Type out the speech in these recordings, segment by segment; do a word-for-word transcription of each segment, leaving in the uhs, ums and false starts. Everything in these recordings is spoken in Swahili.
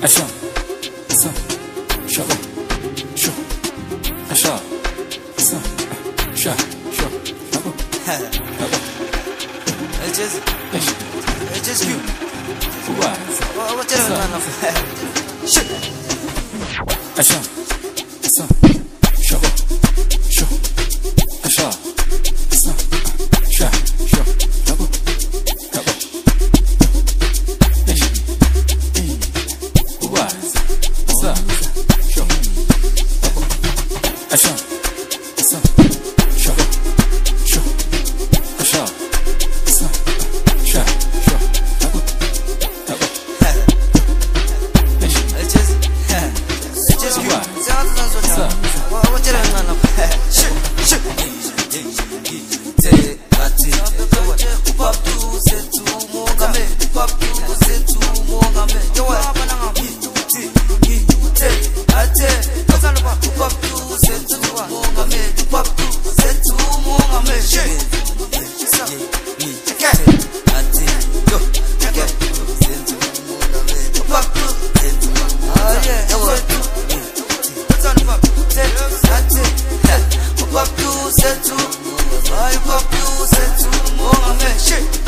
Action, ça, chavo, chaud, achat, ça, chat, chaud, chavo, chavo. It's just, it's just you. What? What you doing? Shit. Action, ça, chavo, chaud, achat, ça, chat, chaud, chavo, chavo. What? Ça, chaud, chavo. Action, ça, chavo, chaud, achat, ça, chat, chaud, chavo, chavo. It's just, it's just you. Ça, What you doing? Shit, shit. Take a tip. Upap tu setu mongame. Upap tu setu mongame. Yo what? Ti, ti, take a tip. Upap tu setu mongame. Upap tu setu mongame. Shit. Check it. A tip. Yo, check it. Upap tu setu. Oh yeah. Yo what? Upap tu setu, ay upap tu setu, mongame shit.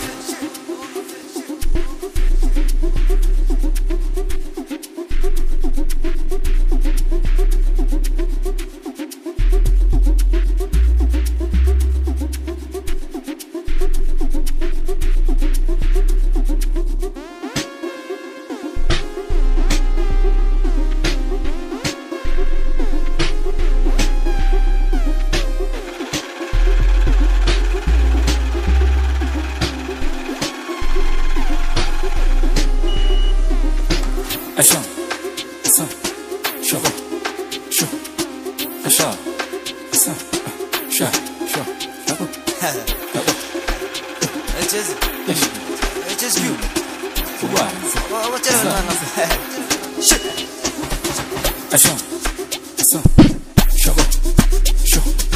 Action, ça, chavo, chaud, achat, ça, chat, chaud, chavo, chavo. It's just, it's just you. What? What you doing? Shit. Action, ça, chavo, chaud.